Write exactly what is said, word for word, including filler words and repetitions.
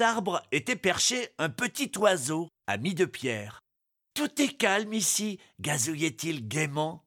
L'arbre était perché un petit oiseau, ami de Pierre. « Tout est calme ici », gazouillait-il gaiement.